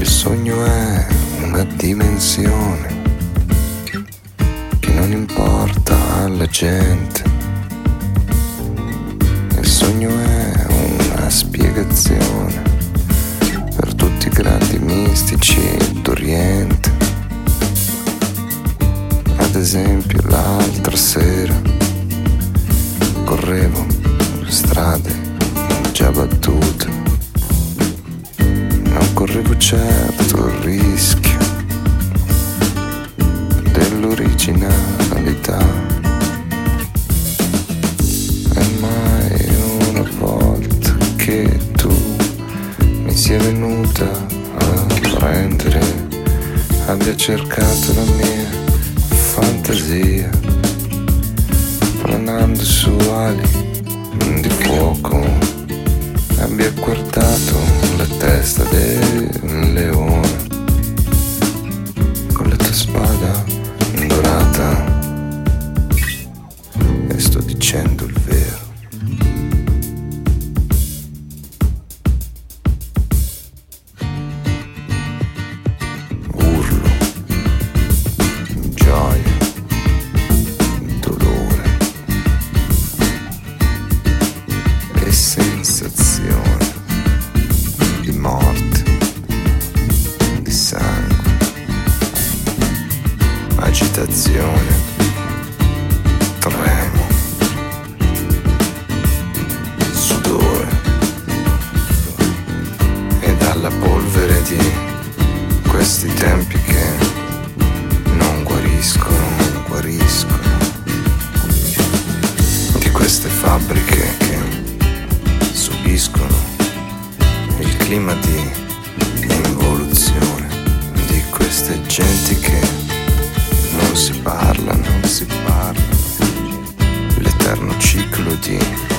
sogno è una dimensione che non importa alla gente. Il sogno è una spiegazione per tutti i grandi mistici d'Oriente. Ad esempio l'altra sera correvo per strade già battute. Non correvo certo il rischio dell'originalità, e mai una volta che tu mi sia venuta a prendere, abbia cercato la mia fantasia, planando su ali di fuoco, abbia guardato la testa del leone con la tua spada dorata, e sto dicendo il vero. Urlo, gioia, dolore e sensazione di morte, di sangue, agitazione, tremo, sudore, e dalla polvere di questi tempi che non guariscono, di queste fabbriche che subiscono il clima di involuzione, di queste genti che non si parlano, l'eterno ciclo di